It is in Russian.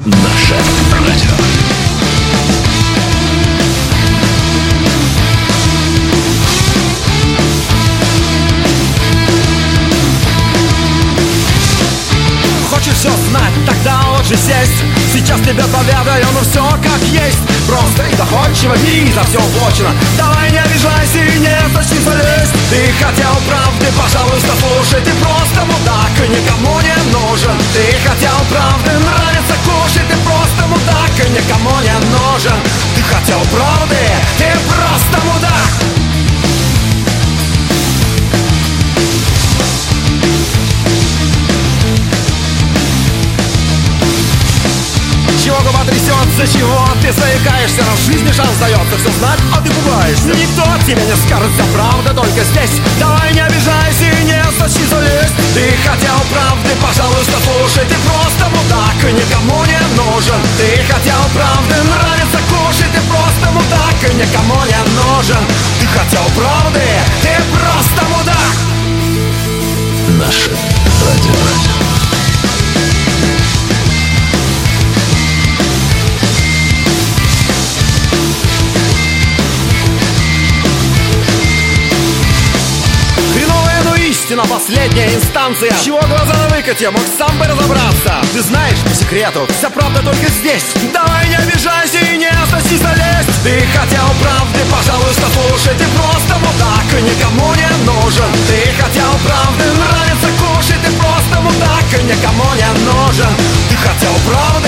Наше радио. Хочешь все знать, тогда лучше сесть. Сейчас тебе поведаю, но все как есть. Просто и доходчиво, и за все уплочено. Давай не обижайся и не начни залезть. Ты хотел правды, пожалуйста, слушай. Ты просто мудак и никому не нужен. Ты хотел правды, нравится кушать. Ты просто мудак и никому не нужен. Ты хотел правды, ты просто мудак. Чего голова трясется, чего ты заикаешься? На жизни шанс дается все знать, а ты пугаешься. Никто тебе не скажет, вся правда только здесь. Давай не обижайся и не сочи залезть. Ты хотел правды, пожалуйста, слушай. Ты просто мудак и никому не нужен. Ты хотел правды, нравится кушать. Ты просто мудак и никому не нужен. Ты хотел правды, ты просто мудак. Наше радио. Истина последняя инстанция. Чего глаза на выкате, мог сам бы разобраться. Ты знаешь, по секрету, вся правда только здесь. Давай не обижайся и не сочи залезть. Ты хотел правды, пожалуйста, слушай. Ты просто мудак и никому не нужен. Ты хотел правды, нравится кушать. Ты просто мудак и никому не нужен. Ты хотел правды,